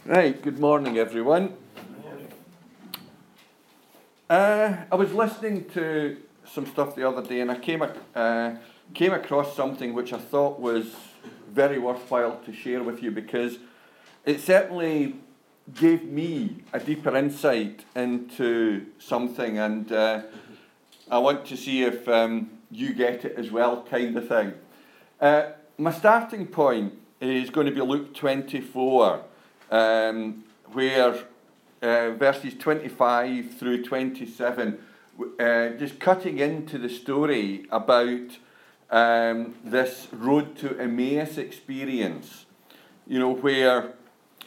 Right, good morning everyone. I was listening to some stuff the other day and I came across something which I thought was very worthwhile to share with you because it certainly gave me a deeper insight into something, and I want to see if you get it as well, kind of thing. My starting point is going to be Luke 24. Where verses 25 through 27, just cutting into the story about this road to Emmaus experience, where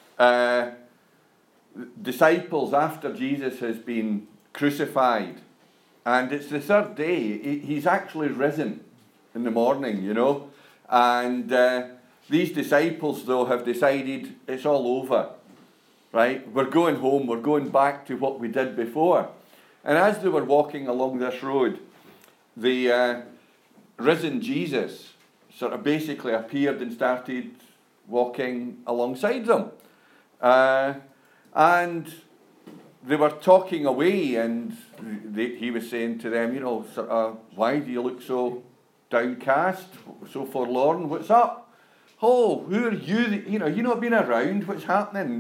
disciples, after Jesus has been crucified, and it's the third day, he's actually risen in the morning, and these disciples, though, have decided it's all over, right? We're going home, we're going back to what we did before. And as they were walking along this road, the risen Jesus sort of basically appeared and started walking alongside them. And they were talking away, and he was saying to them, why do you look so downcast, so forlorn? What's up? Oh, who are you? You've not been around. What's happening?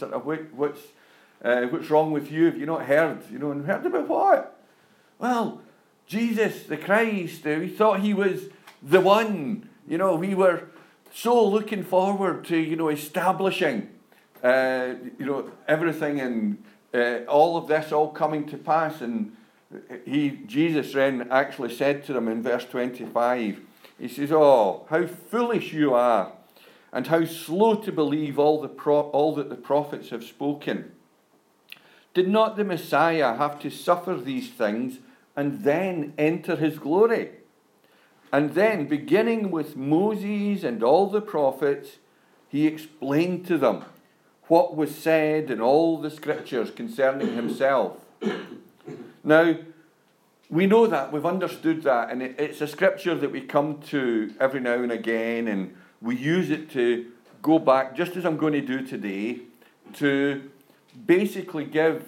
What's wrong with you? Have you not heard? And heard about what? Well, Jesus, the Christ. We thought he was the one. We were so looking forward to establishing, everything and all of this all coming to pass. And Jesus then actually said to them in verse 25. He says, "Oh, how foolish you are, and how slow to believe all that the prophets have spoken. Did not the Messiah have to suffer these things and then enter his glory?" And then, beginning with Moses and all the prophets, he explained to them what was said in all the scriptures concerning himself. Now, we know that, we've understood that, and it's a scripture that we come to every now and again, and we use it to go back, just as I'm going to do today, to basically give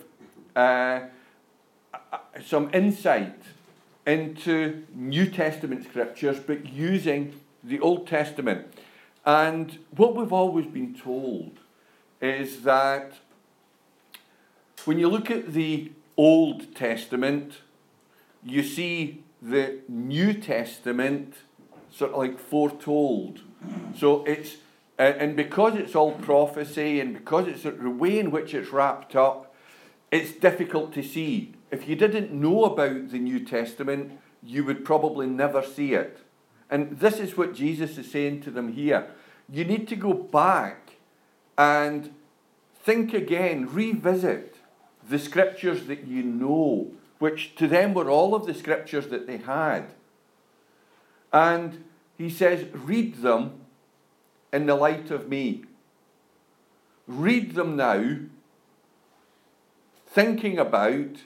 some insight into New Testament scriptures, but using the Old Testament. And what we've always been told is that when you look at the Old Testament, you see the New Testament sort of like foretold. So it's, and because it's all prophecy, and because it's the way in which it's wrapped up, it's difficult to see. If you didn't know about the New Testament, you would probably never see it. And this is what Jesus is saying to them here. You need to go back and think again, revisit the scriptures that you know, which to them were all of the scriptures that they had. And he says, read them in the light of me. Read them now, thinking about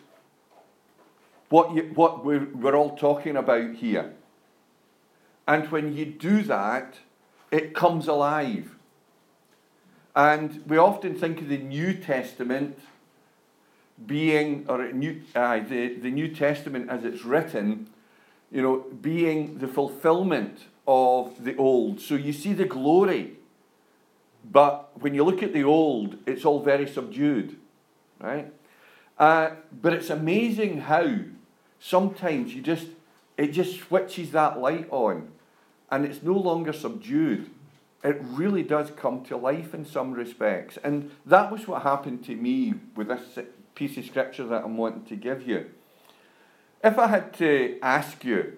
what we're all talking about here. And when you do that, it comes alive. And we often think of the New Testament being, or the New Testament as it's written, being the fulfillment of the Old. So you see the glory, but when you look at the Old, it's all very subdued, right? But it's amazing how sometimes it just switches that light on, and it's no longer subdued. It really does come to life in some respects. And that was what happened to me with this piece of scripture that I'm wanting to give you. If I had to ask you,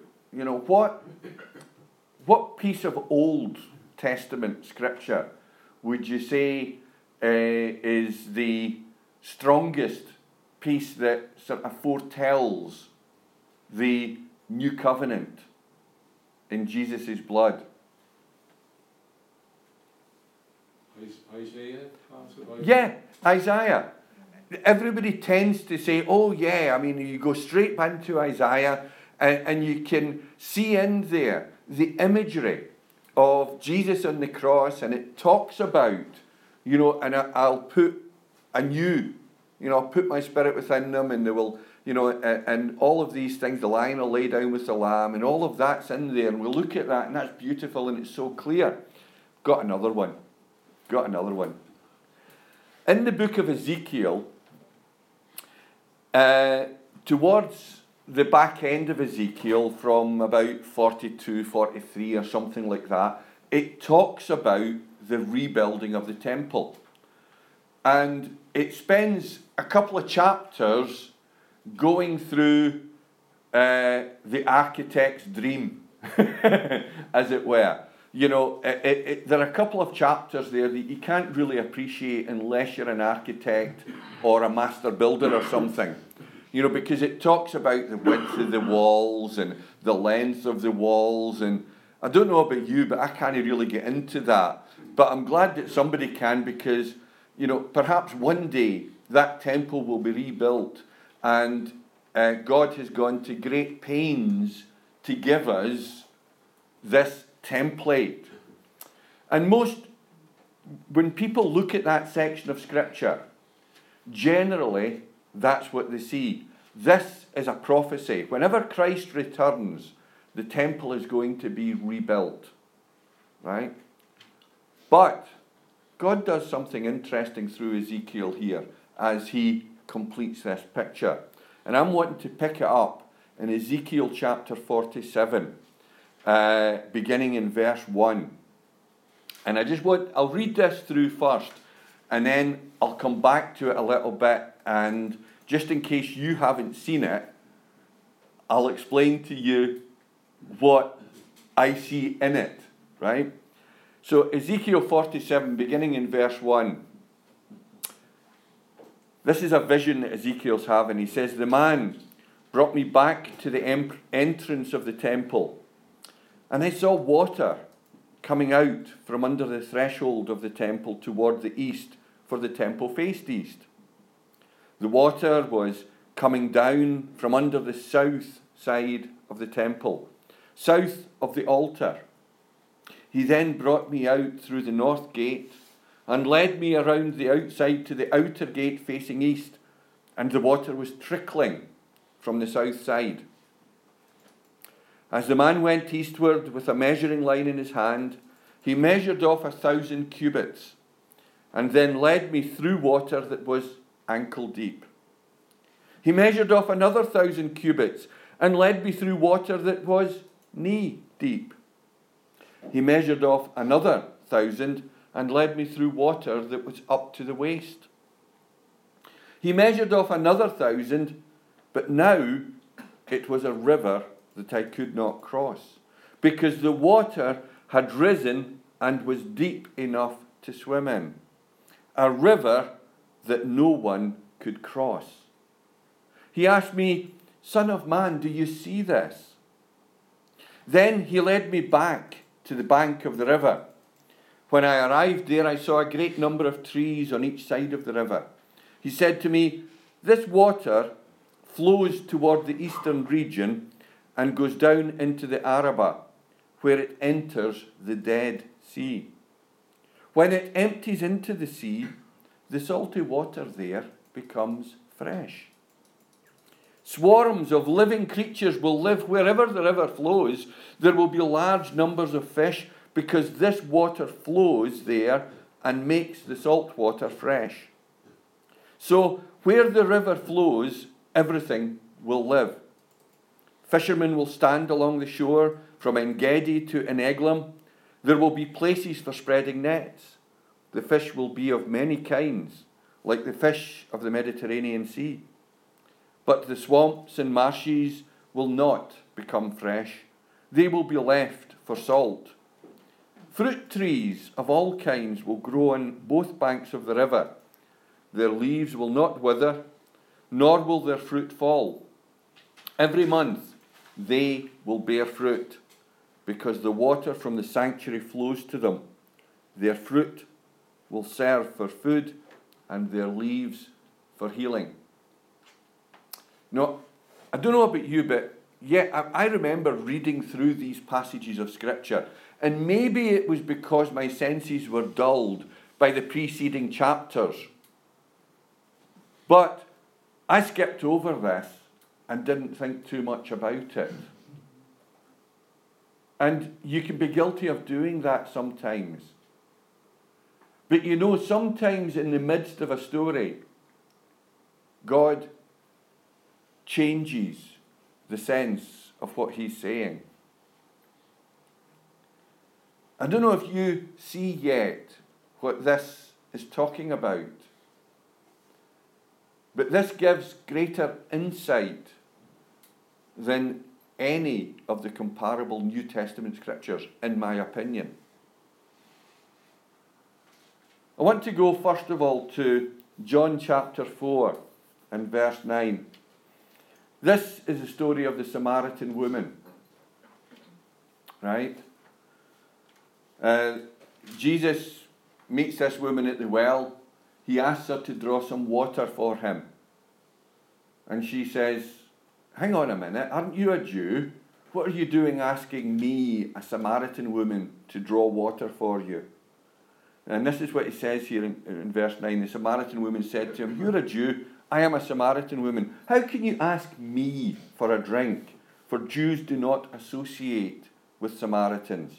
what piece of Old Testament scripture would you say is the strongest piece that sort of foretells the new covenant in Jesus' blood? Isaiah? Yeah, Isaiah. Everybody tends to say, oh yeah, you go straight back to Isaiah and you can see in there the imagery of Jesus on the cross, and it talks about I'll put a new, I'll put my spirit within them, and they will, and all of these things, the lion will lay down with the lamb, and all of that's in there, and we'll look at that, and that's beautiful, and it's so clear. Got another one. In the book of Ezekiel, towards the back end of Ezekiel, from about 42, 43 or something like that, it talks about the rebuilding of the temple. And it spends a couple of chapters going through the architect's dream, as it were. There are a couple of chapters there that you can't really appreciate unless you're an architect or a master builder or something. Because it talks about the width of the walls and the length of the walls. And I don't know about you, but I can't really get into that. But I'm glad that somebody can, because, perhaps one day that temple will be rebuilt, and God has gone to great pains to give us this template. And when people look at that section of Scripture, generally that's what they see. This is a prophecy. Whenever Christ returns, the temple is going to be rebuilt. Right? But God does something interesting through Ezekiel here as he completes this picture. And I'm wanting to pick it up in Ezekiel chapter 47. Beginning in verse 1. And I'll read this through first, and then I'll come back to it a little bit, and just in case you haven't seen it, I'll explain to you what I see in it, right? So Ezekiel 47, beginning in verse 1. This is a vision that Ezekiel's having. He says, "The man brought me back to the entrance of the temple, and I saw water coming out from under the threshold of the temple toward the east, for the temple faced east. The water was coming down from under the south side of the temple, south of the altar. He then brought me out through the north gate and led me around the outside to the outer gate facing east, and the water was trickling from the south side. As the man went eastward with a measuring line in his hand, he measured off 1,000 cubits, and then led me through water that was ankle deep. He measured off another 1,000 cubits, and led me through water that was knee deep. He measured off another 1,000, and led me through water that was up to the waist. He measured off another 1,000, but now it was a river that I could not cross, because the water had risen and was deep enough to swim in. A river that no one could cross. He asked me, 'Son of man, do you see this?' Then he led me back to the bank of the river. When I arrived there, I saw a great number of trees on each side of the river. He said to me, 'This water flows toward the eastern region and goes down into the Arabah, where it enters the Dead Sea. When it empties into the sea, the salty water there becomes fresh. Swarms of living creatures will live wherever the river flows. There will be large numbers of fish, because this water flows there and makes the salt water fresh. So where the river flows, everything will live. Fishermen will stand along the shore from En-Gedi to En-Eglaim. There will be places for spreading nets. The fish will be of many kinds, like the fish of the Mediterranean Sea. But the swamps and marshes will not become fresh. They will be left for salt. Fruit trees of all kinds will grow on both banks of the river. Their leaves will not wither, nor will their fruit fall. Every month they will bear fruit, because the water from the sanctuary flows to them. Their fruit will serve for food, and their leaves for healing." Now, I don't know about you, but I remember reading through these passages of Scripture, and maybe it was because my senses were dulled, by the preceding chapters. But I skipped over this and didn't think too much about it. And you can be guilty of doing that sometimes. But you know, sometimes in the midst of a story, God changes the sense of what he's saying. I don't know if you see yet what this is talking about, but this gives greater insight than any of the comparable New Testament scriptures, in my opinion. I want to go first of all to John chapter 4 and verse 9. This is the story of the Samaritan woman. Right? Jesus meets this woman at the well. He asks her to draw some water for him. And she says, hang on a minute, aren't you a Jew? What are you doing asking me, a Samaritan woman, to draw water for you? And this is what he says here in verse 9. The Samaritan woman said to him, you're a Jew, I am a Samaritan woman. How can you ask me for a drink? For Jews do not associate with Samaritans.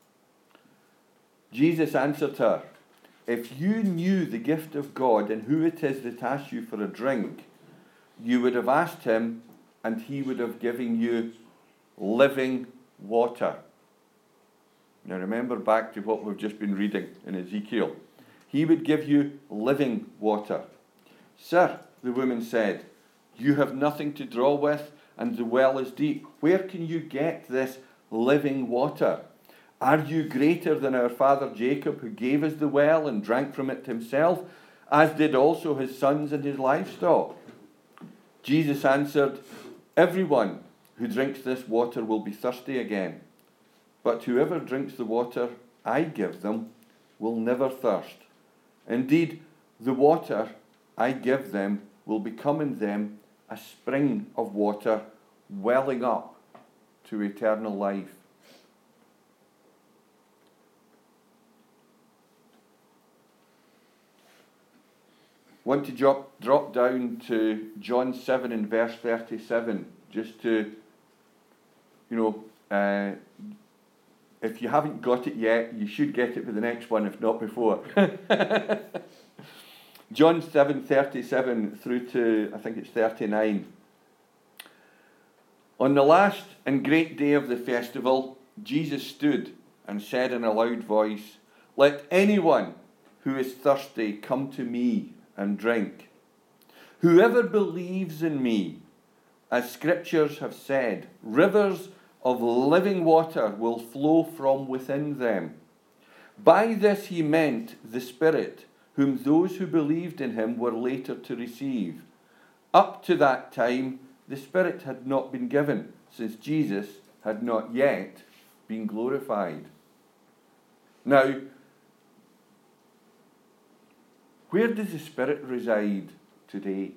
Jesus answered her, if you knew the gift of God and who it is that asks you for a drink, you would have asked him and he would have given you living water. Now remember back to what we've just been reading in Ezekiel. He would give you living water. Sir, the woman said, you have nothing to draw with and the well is deep. Where can you get this living water? Are you greater than our father Jacob, who gave us the well and drank from it himself, as did also his sons and his livestock? Jesus answered, everyone who drinks this water will be thirsty again. But whoever drinks the water I give them will never thirst. Indeed, the water I give them will become in them a spring of water welling up to eternal life. I want to drop down to John 7 and verse 37, just to, if you haven't got it yet, you should get it for the next one, if not before. John 7:37 through to, I think it's 39. On the last and great day of the festival, Jesus stood and said in a loud voice, let anyone who is thirsty come to me and drink. Whoever believes in me, as scriptures have said, rivers of living water will flow from within them. By this he meant the Spirit, whom those who believed in him were later to receive. Up to that time, the Spirit had not been given, since Jesus had not yet been glorified. Now, where does the Spirit reside today?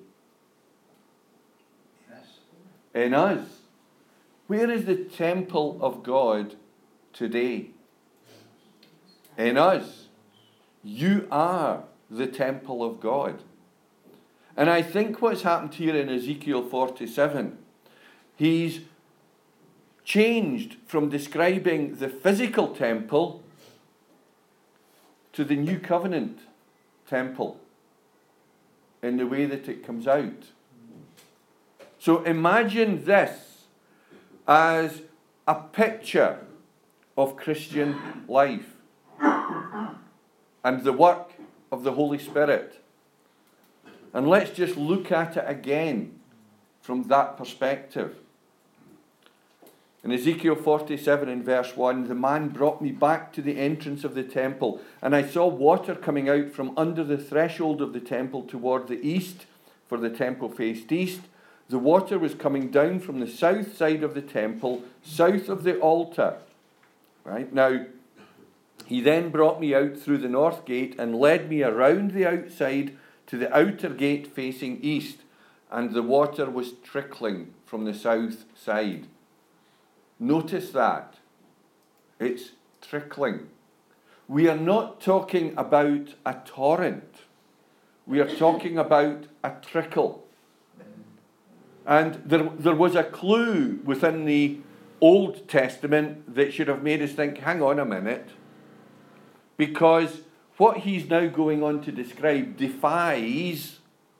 Yes. In us. Where is the temple of God today? In us. You are the temple of God. And I think what's happened here in Ezekiel 47, he's changed from describing the physical temple to the new covenant temple in the way that it comes out. So imagine this as a picture of Christian life and the work of the Holy Spirit. And let's just look at it again from that perspective. In Ezekiel 47 in verse 1, the man brought me back to the entrance of the temple, and I saw water coming out from under the threshold of the temple toward the east, for the temple faced east. The water was coming down from the south side of the temple, south of the altar. Right? Now, he then brought me out through the north gate and led me around the outside to the outer gate facing east, and the water was trickling from the south side. Notice that. It's trickling. we are not talking about a torrent. We are talking about a trickle. And there was a clue within the Old Testament that should have made us think, hang on a minute, because what he's now going on to describe defies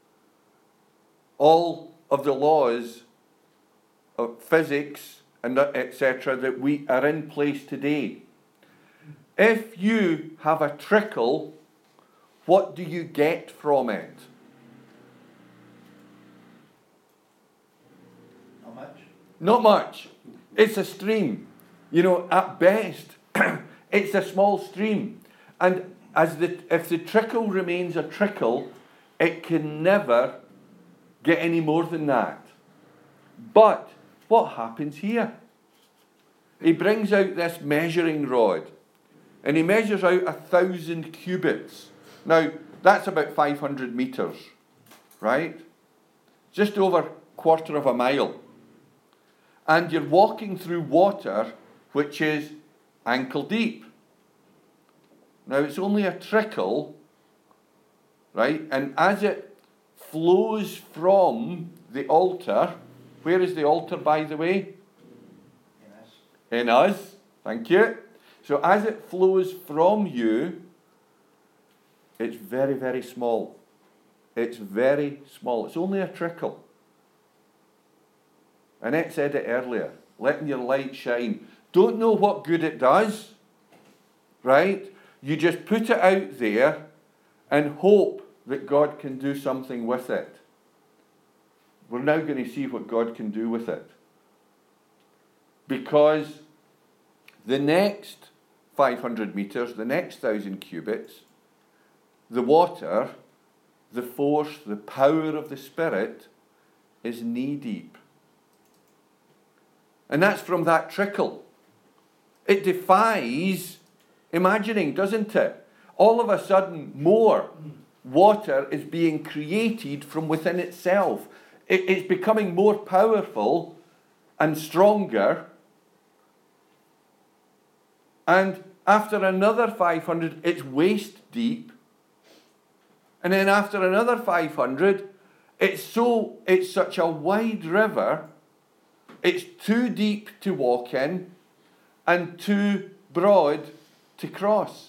all of the laws of physics and etc. that we are in place today. If you have a trickle, what do you get from it? Not much. Not much. It's a stream. You know, at best, it's a small stream. And if the trickle remains a trickle, it can never get any more than that. But what happens here? He brings out this measuring rod, and he measures out 1,000 cubits. Now, that's about 500 meters, right? Just over a quarter of a mile. And you're walking through water which is ankle deep. Now, it's only a trickle, right? And as it flows from the altar, where is the altar, by the way? In us. Thank you. So as it flows from you, it's very, very small. It's very small. It's only a trickle. Annette said it earlier, letting your light shine. Don't know what good it does, right? You just put it out there and hope that God can do something with it. We're now going to see what God can do with it. Because the next 500 meters, the next 1,000 cubits, the water, the force, the power of the Spirit is knee-deep. And that's from that trickle. It defies imagining, doesn't it? All of a sudden, more water is being created from within itself. It's becoming more powerful and stronger. And after another 500, it's waist deep. And then after another 500, it's such a wide river, it's too deep to walk in and too broad to cross.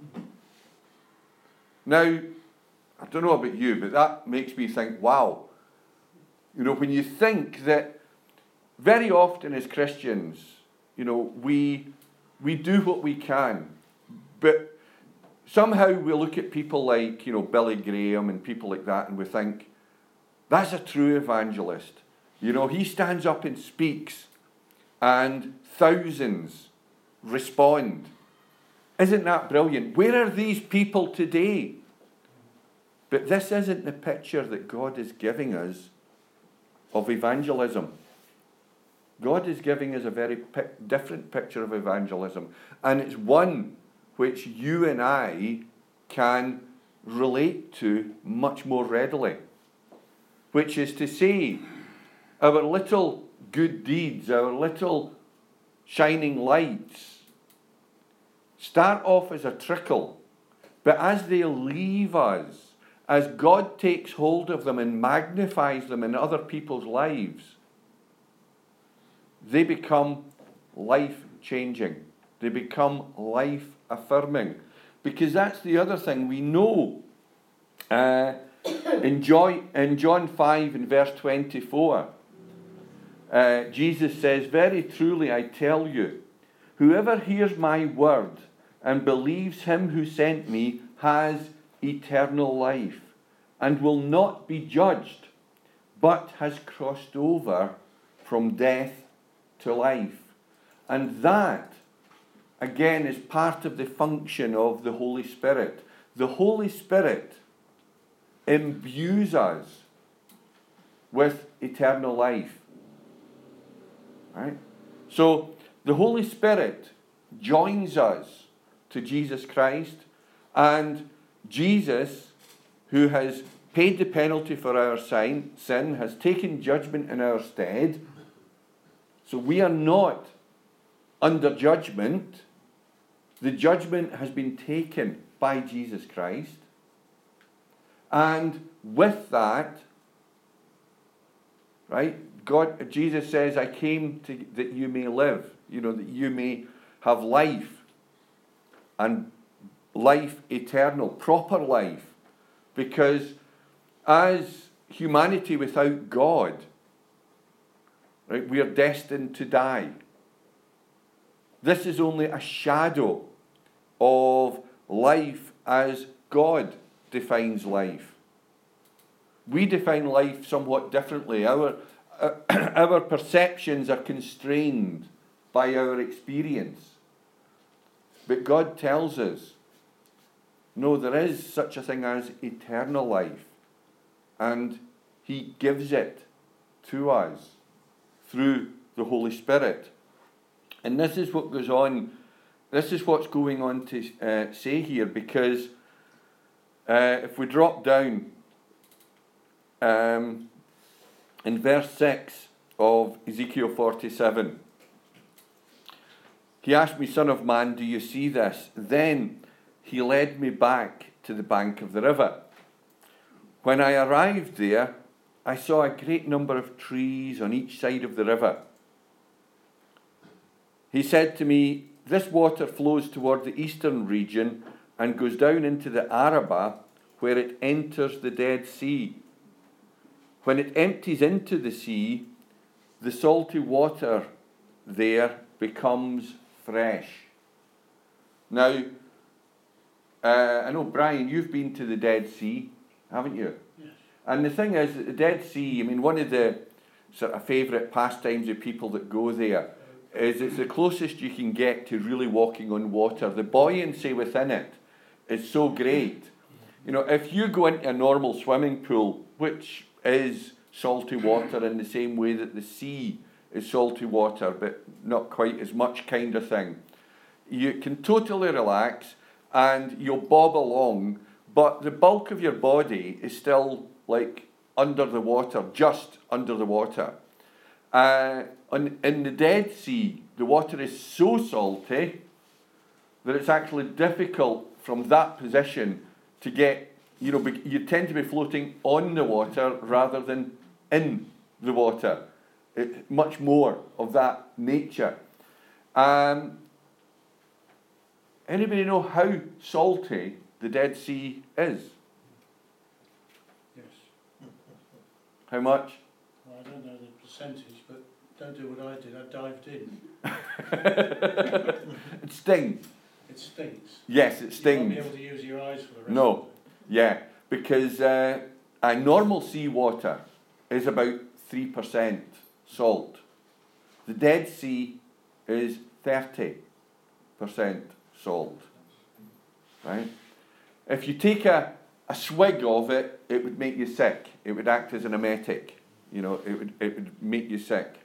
Now, I don't know about you, but that makes me think, wow. You know, when you think that very often as Christians, you know, we do what we can, but somehow we look at people like, you know, Billy Graham and people like that, and we think, that's a true evangelist. You know, he stands up and speaks, and thousands respond. Isn't that brilliant? Where are these people today? But this isn't the picture that God is giving us of evangelism. God is giving us a very different picture of evangelism. And it's one which you and I can relate to much more readily. Which is to say, our little good deeds, our little shining lights, start off as a trickle. But as they leave us, as God takes hold of them and magnifies them in other people's lives, they become life-changing. They become life-affirming. Because that's the other thing we know. In John 5 and verse 24, Jesus says, very truly I tell you, whoever hears my word and believes him who sent me has eternal life and will not be judged, but has crossed over from death to life. And that, again, is part of the function of the Holy Spirit. The Holy Spirit imbues us with eternal life. Right? So, the Holy Spirit joins us to Jesus Christ, and Jesus, who has paid the penalty for our sin, has taken judgment in our stead. So we are not under judgment. The judgment has been taken by Jesus Christ. And with that, right, Jesus says, I came that you may live, that you may have life, and life eternal, proper life. Because as humanity without God, right, we are destined to die. This is only a shadow of life as God defines life. We define life somewhat differently. Our perceptions are constrained by our experience. But God tells us, no, there is such a thing as eternal life. And He gives it to us through the Holy Spirit. And this is what goes on. This is what's going on to say here, because if we drop down in verse 6 of Ezekiel 47, He asked me, Son of man, do you see this? Then He led me back to the bank of the river. When I arrived there, I saw a great number of trees on each side of the river. He said to me, this water flows toward the eastern region and goes down into the Arabah, where it enters the Dead Sea. When it empties into the sea, the salty water there becomes fresh. Now, I know, Brian, you've been to the Dead Sea, haven't you? Yes. And the thing is, that the Dead Sea, I mean, one of the sort of favourite pastimes of people that go there is it's the closest you can get to really walking on water. The buoyancy within it is so great. If you go into a normal swimming pool, which is salty water in the same way that the sea is salty water, but not quite as much kind of thing, you can totally relax and you'll bob along, but the bulk of your body is still like under the water, just under the water. In the Dead Sea, the water is so salty that it's actually difficult from that position to get, you tend to be floating on the water rather than in the water. It's much more of that nature. Anybody know how salty the Dead Sea is? Yes. How much? Well, I don't know the percentage, but don't do what I did. I dived in. It stings. It stinks. Yes, it stings. You won't be able to use your eyes for the rest of No. Yeah, because normal seawater is about 3% salt. The Dead Sea is 30% salt. Right? If you take a swig of it, it would make you sick. It would act as an emetic. It would make you sick.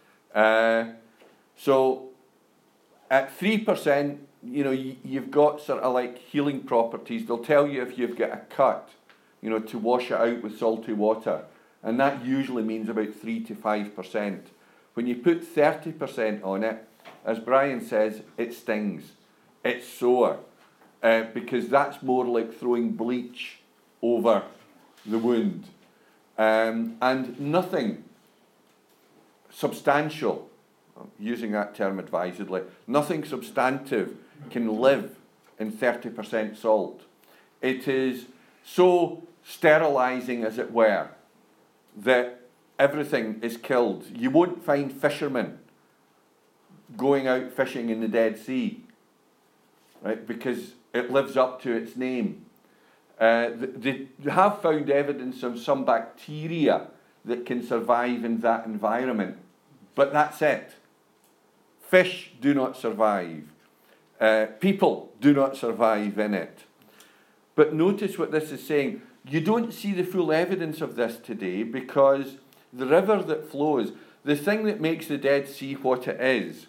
So at 3%, you've got sort of like healing properties. They'll tell you if you've got a cut, to wash it out with salty water. And that usually means about 3 to 5%. When you put 30% on it, as Brian says, it stings. It's sore. Because that's more like throwing bleach over the wound. And nothing substantial, I'm using that term advisedly, nothing substantive can live in 30% salt. It is so sterilising, as it were, that everything is killed. You won't find fishermen going out fishing in the Dead Sea, right? Because it lives up to its name. They have found evidence of some bacteria that can survive in that environment, but that's it. Fish do not survive. People do not survive in it. But notice what this is saying. You don't see the full evidence of this today because the river that flows, the thing that makes the Dead Sea what it is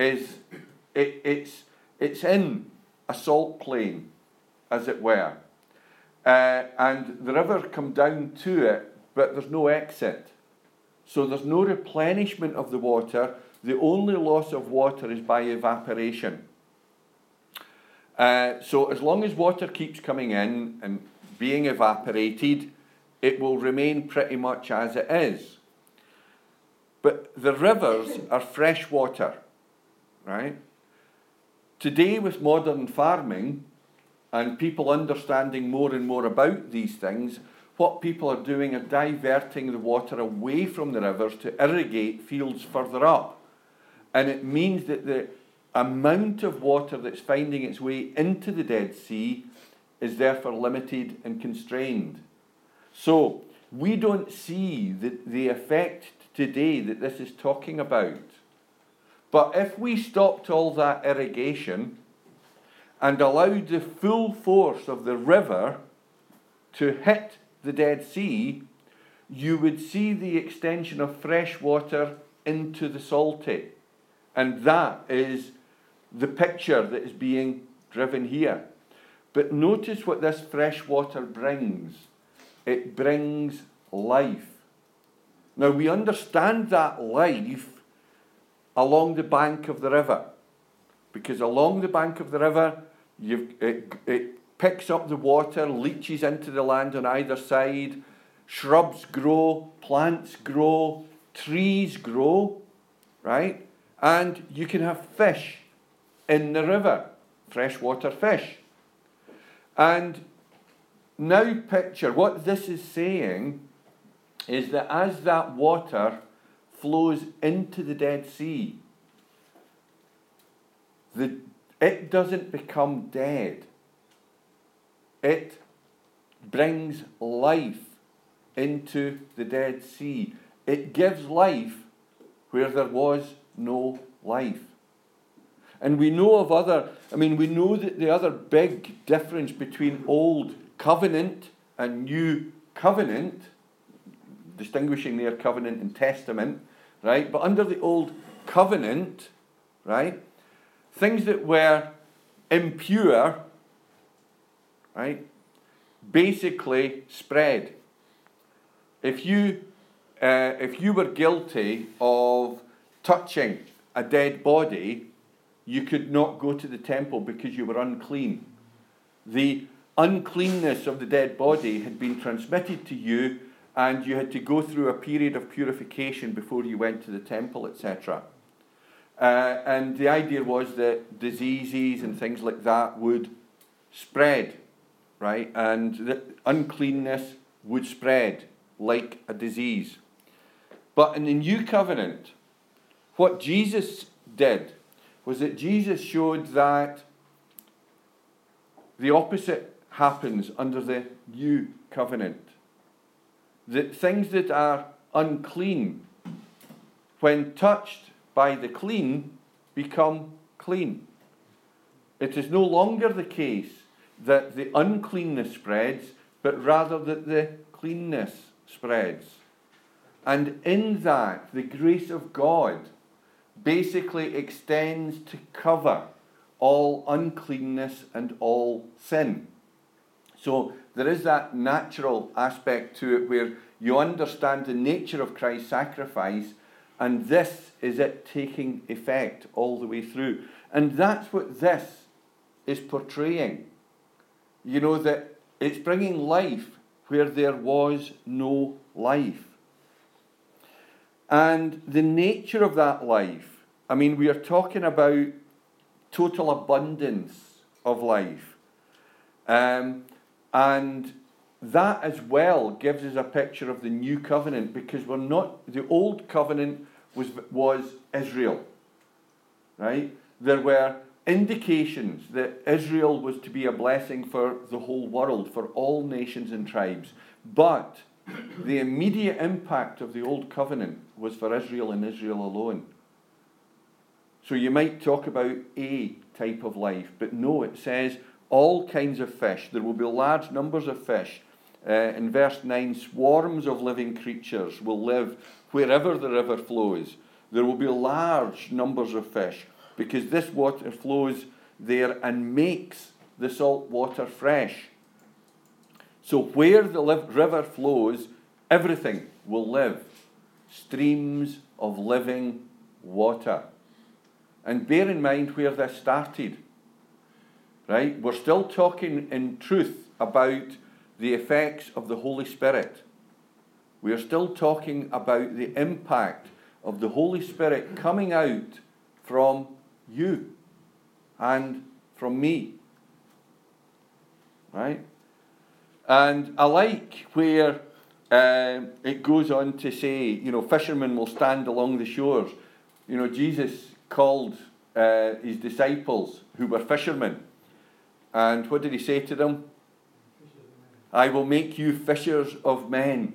it's in a salt plain, as it were. And the river come down to it, but there's no exit. So there's no replenishment of the water. The only loss of water is by evaporation. So as long as water keeps coming in and being evaporated, it will remain pretty much as it is. But the rivers are fresh water, right? Today, with modern farming and people understanding more and more about these things, what people are doing are diverting the water away from the rivers to irrigate fields further up. And it means that the amount of water that's finding its way into the Dead Sea is therefore limited and constrained. So we don't see the effect today that this is talking about. But if we stopped all that irrigation and allowed the full force of the river to hit the Dead Sea, you would see the extension of fresh water into the salty. And that is the picture that is being driven here. But notice what this fresh water brings. It brings life. Now we understand that life along the bank of the river, because along the bank of the river it picks up the water, leaches into the land on either side, shrubs grow, plants grow, trees grow, right? And you can have fish in the river, freshwater fish. And now picture, what this is saying is that as that water flows into the Dead Sea, it doesn't become dead. It brings life into the Dead Sea. It gives life where there was no life. And we know we know that the other big difference between Old Covenant and New Covenant, distinguishing their covenant and testament, right? But under the Old Covenant, right, things that were impure, right, basically spread. If you were guilty of touching a dead body, you could not go to the temple because you were unclean. The uncleanness of the dead body had been transmitted to you, and you had to go through a period of purification before you went to the temple, etc. And the idea was that diseases and things like that would spread, right? And the uncleanness would spread like a disease. But in the New Covenant, what Jesus did was that Jesus showed that the opposite happens under the New Covenant. That things that are unclean, when touched by the clean, become clean. It is no longer the case that the uncleanness spreads, but rather that the cleanness spreads. And in that, the grace of God basically extends to cover all uncleanness and all sin. So there is that natural aspect to it where you understand the nature of Christ's sacrifice, and this is it taking effect all the way through. And that's what this is portraying. You know, that it's bringing life where there was no life. And the nature of that life, we are talking about total abundance of life. And that as well gives us a picture of the New Covenant, because the Old Covenant was Israel, right? There were indications that Israel was to be a blessing for the whole world, for all nations and tribes. But the immediate impact of the Old Covenant was for Israel and Israel alone. So you might talk about a type of life, but no, it says all kinds of fish. There will be large numbers of fish. In verse 9, swarms of living creatures will live wherever the river flows. There will be large numbers of fish, because this water flows there and makes the salt water fresh. So where the river flows, everything will live. Streams of living water. And bear in mind where this started. right? We're still talking in truth about the effects of the Holy Spirit. We are still talking about the impact of the Holy Spirit coming out from you and from me. Right? And I like where it goes on to say, fishermen will stand along the shores. Jesus called his disciples who were fishermen. And what did he say to them? I will make you fishers of men.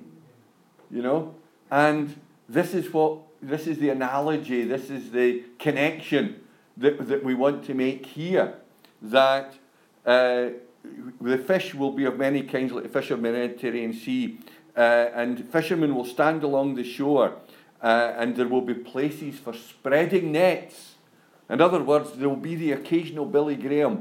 And this is the analogy, this is the connection that we want to make here. That the fish will be of many kinds, like the fish of the Mediterranean Sea. And fishermen will stand along the shore, and there will be places for spreading nets. In other words, there will be the occasional Billy Graham.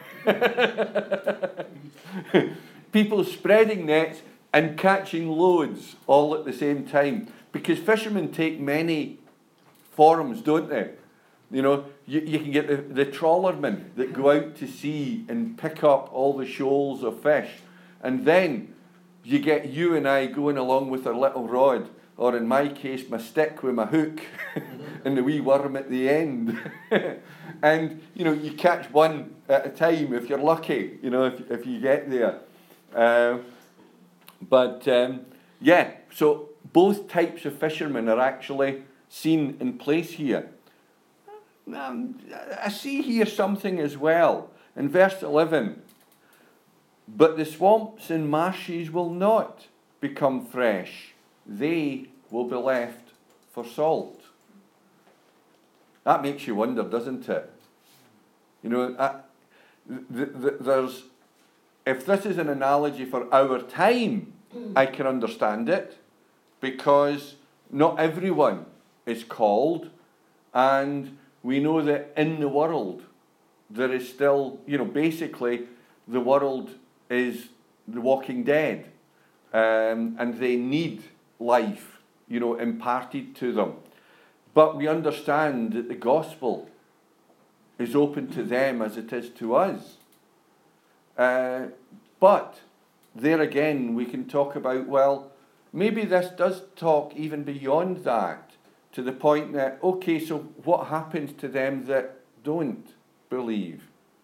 People spreading nets and catching loads all at the same time. Because fishermen take many forms, don't they? You can get the trawlermen that go out to sea and pick up all the shoals of fish. And then you get you and I going along with our little rod, or in my case, my stick with my hook and the wee worm at the end. And, you catch one at a time if you're lucky, if you get there. So both types of fishermen are actually seen in place here. I see here something as well. In verse 11, but the swamps and marshes will not become fresh. They will be left for salt. That makes you wonder, doesn't it? There's, if this is an analogy for our time, I can understand it, because not everyone is called, and we know that in the world there is still, basically the world is the walking dead, and they need life, imparted to them. But we understand that the gospel is open to them as it is to us. But there again, we can talk about, well, maybe this does talk even beyond that, to the point that, okay, so what happens to them that don't believe?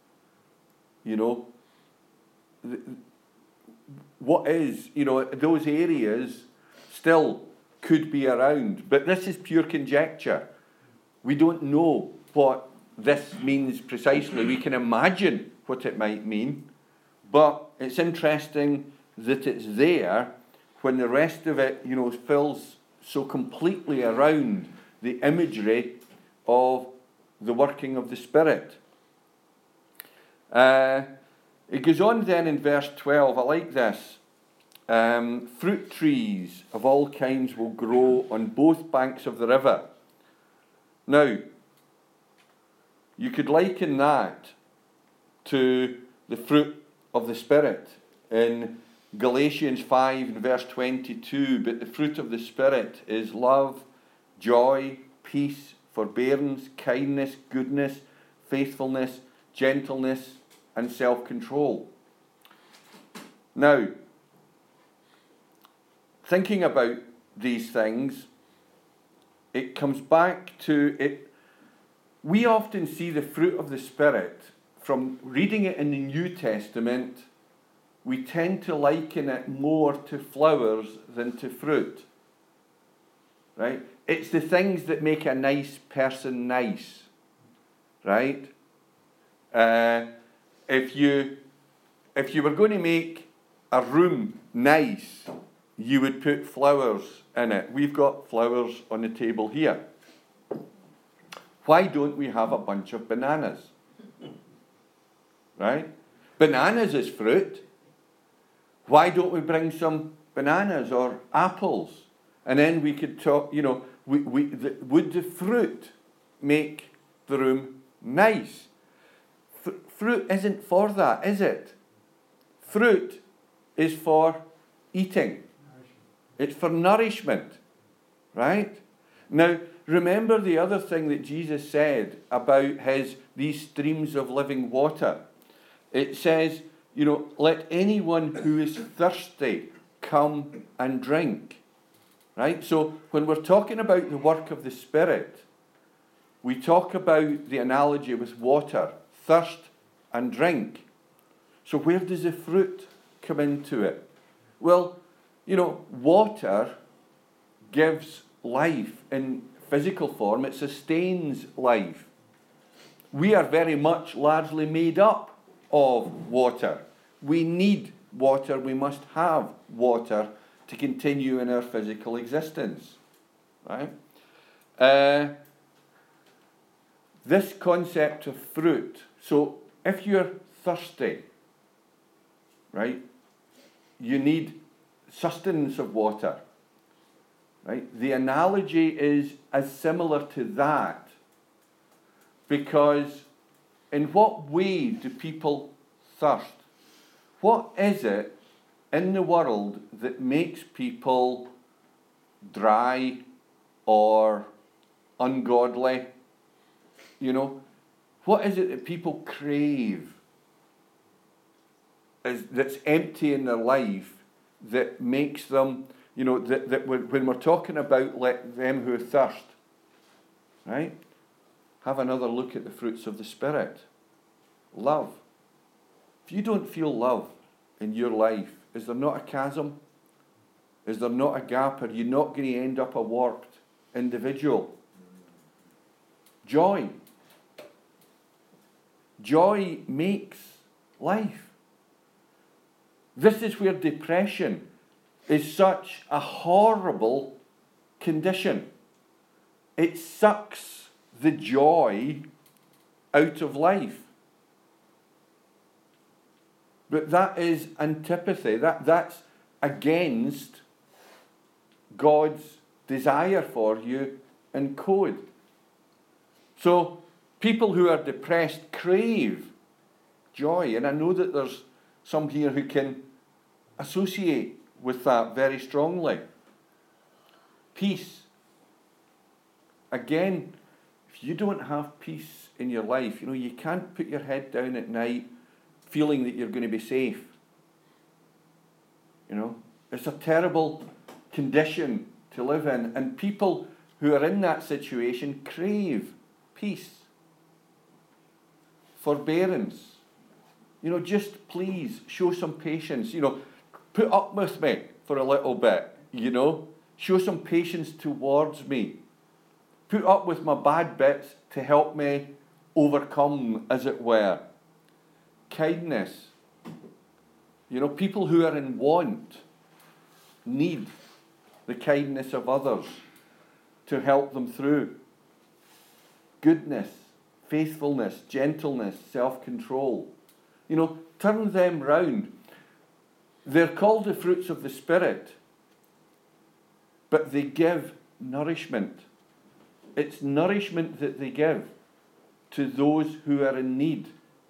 What is, those areas still could be around. But this is pure conjecture. We don't know what this means precisely. We can imagine what it might mean. But it's interesting that it's there when the rest of it, fills so completely around the imagery of the working of the Spirit. It goes on then in verse 12. I like this. Fruit trees of all kinds will grow on both banks of the river. Now, you could liken that to the fruit of the Spirit in Galatians 5 and verse 22. But the fruit of the Spirit is love, joy, peace, forbearance, kindness, goodness, faithfulness, gentleness, and self-control. Now, thinking about these things, it comes back to it. We often see the fruit of the Spirit from reading it in the New Testament. We tend to liken it more to flowers than to fruit. Right? It's the things that make a nice person nice. Right? If you were going to make a room nice, you would put flowers in it. We've got flowers on the table here. Why don't we have a bunch of bananas? Right? Bananas is fruit. Why don't we bring some bananas or apples? And then we could talk, would the fruit make the room nice? Fruit isn't for that, is it? Fruit is for eating. It's for nourishment, right? Now, remember the other thing that Jesus said about these streams of living water. It says, let anyone who is thirsty come and drink. Right? So when we're talking about the work of the Spirit, we talk about the analogy with water, thirst and drink. So where does the fruit come into it? Well, water gives life in physical form. It sustains life. We are very much largely made up of water. We need water. We must have water to continue in our physical existence. Right? This concept of fruit. So if you're thirsty, right, you need sustenance of water. Right? The analogy is as similar to that, because in what way do people thirst? What is it in the world that makes people dry or ungodly? What is it that people crave that's empty in their life that makes them, that when we're talking about let them who thirst, right? Have another look at the fruits of the Spirit. Love. If you don't feel love in your life, is there not a chasm? Is there not a gap? Are you not going to end up a warped individual? Joy. Joy makes life. This is where depression is such a horrible condition. It sucks the joy out of life. But that is antipathy. That's against God's desire for you in code. So people who are depressed crave joy. And I know that there's some here who can associate with that very strongly. Peace. Again, if you don't have peace in your life, you can't put your head down at night feeling that you're going to be safe. It's a terrible condition to live in. And people who are in that situation crave peace, forbearance. Just please show some patience. Put up with me for a little bit. Show some patience towards me. Put up with my bad bits to help me overcome, as it were. Kindness. People who are in want need the kindness of others to help them through. Goodness, faithfulness, gentleness, self-control. Turn them round. They're called the fruits of the Spirit, but they give nourishment. It's nourishment that they give to those who are in need.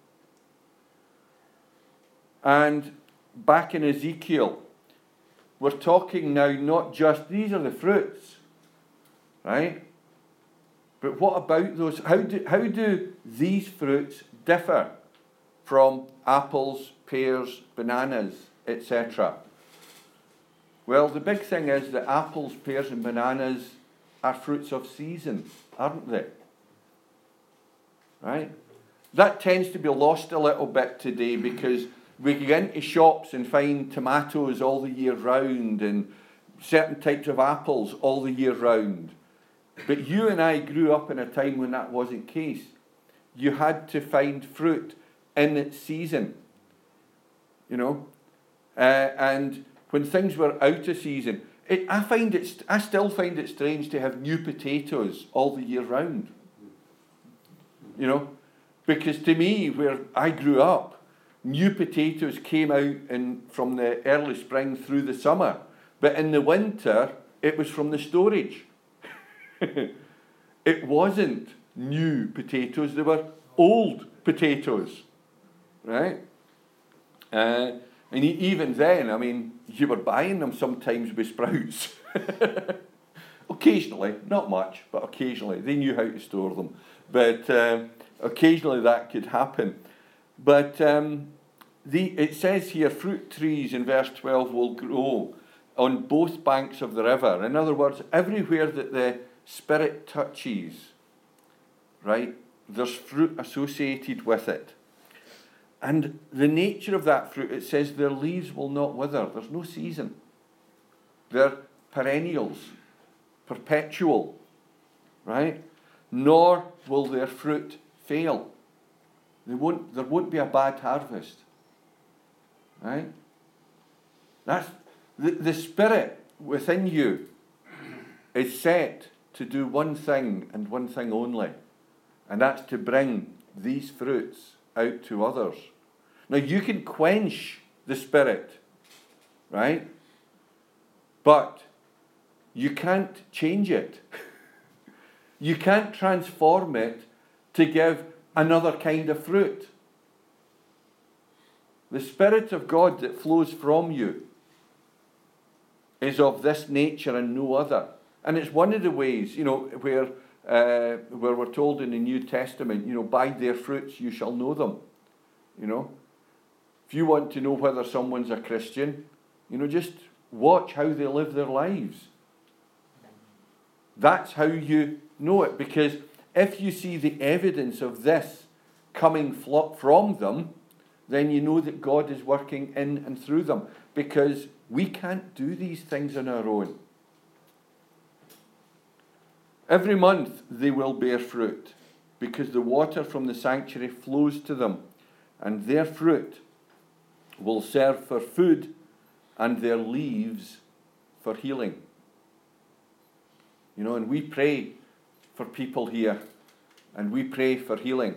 And back in Ezekiel, we're talking now not just these are the fruits, right? But what about those? How do these fruits differ from apples, pears, bananas, etc.? Well, the big thing is that apples, pears and bananas are fruits of season, aren't they? Right? That tends to be lost a little bit today because we go into shops and find tomatoes all the year round and certain types of apples all the year round. But you and I grew up in a time when that wasn't the case. You had to find fruit in its season. And when things were out of season, I still find it strange to have new potatoes all the year round. Because to me, where I grew up, new potatoes came out from the early spring through the summer. But in the winter, it was from the storage. It wasn't new potatoes, they were old potatoes. Right? And even then, you were buying them sometimes with sprouts. Occasionally, not much, but occasionally. They knew how to store them. But occasionally that could happen. But it says here, fruit trees in verse 12 will grow on both banks of the river. In other words, everywhere that the Spirit touches, right, there's fruit associated with it. And the nature of that fruit, it says their leaves will not wither. There's no season. They're perennials, perpetual, right? Nor will their fruit fail. There won't be a bad harvest, right? That's the Spirit within you is set to do one thing and one thing only, and that's to bring these fruits out to others. Now, you can quench the Spirit, right? But you can't change it. You can't transform it to give another kind of fruit. The Spirit of God that flows from you is of this nature and no other. And it's one of the ways, where we're told in the New Testament, by their fruits you shall know them. If you want to know whether someone's a Christian, just watch how they live their lives. That's how you know it, because if you see the evidence of this coming from them, then you know that God is working in and through them, because we can't do these things on our own. Every month they will bear fruit, because the water from the sanctuary flows to them, and their fruit will serve for food, and their leaves for healing. And we pray for people here, and we pray for healing.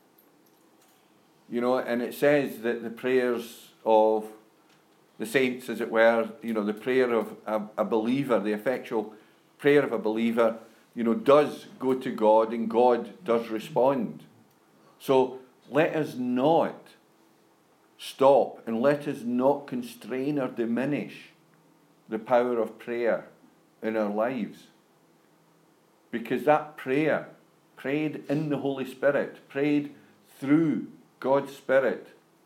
And it says that the prayers of the saints, as it were, the prayer of a believer, the effectual prayer of a believer, does go to God, and God does respond. So let us not stop, and let us not constrain or diminish the power of prayer in our lives. Because that prayer, prayed in the Holy Spirit, prayed through God's Spirit,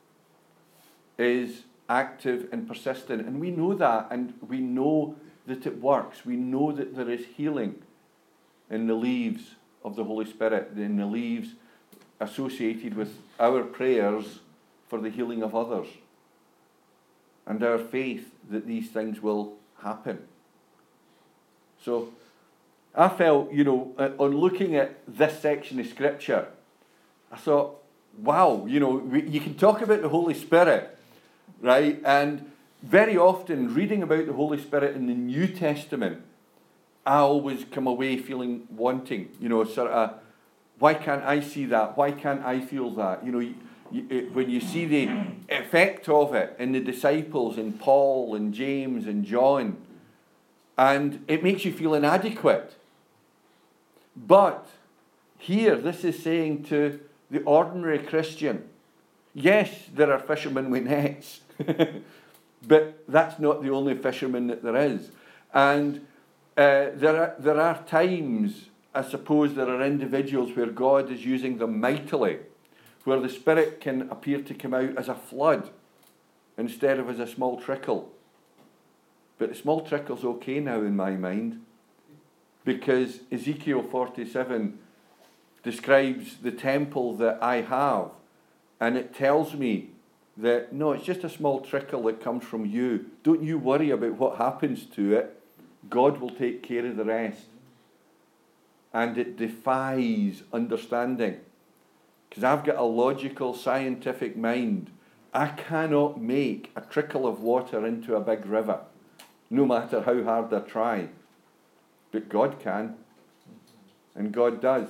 is active and persistent. And we know that, and we know that it works. We know that there is healing in the leaves of the Holy Spirit, in the leaves associated with our prayers for the healing of others, and our faith that these things will happen. So I felt, on looking at this section of Scripture, I thought, wow, you can talk about the Holy Spirit, right? And very often, reading about the Holy Spirit in the New Testament, I always come away feeling wanting, sort of, why can't I see that? Why can't I feel that? When you see the effect of it in the disciples, in Paul and James and John, and it makes you feel inadequate. But here, this is saying to the ordinary Christian, yes, there are fishermen with nets, but that's not the only fisherman that there is. And there are times, I suppose, there are individuals where God is using them mightily, where the Spirit can appear to come out as a flood instead of as a small trickle. But the small trickle's okay now in my mind, because Ezekiel 47 describes the temple that I have, and it tells me that, no, it's just a small trickle that comes from you. Don't you worry about what happens to it. God will take care of the rest. And it defies understanding, because I've got a logical, scientific mind. I cannot make a trickle of water into a big river, no matter how hard I try. But God can, and God does.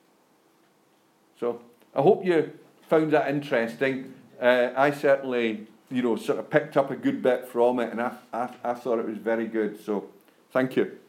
So I hope you found that interesting. I certainly, sort of picked up a good bit from it, and I thought it was very good. So thank you.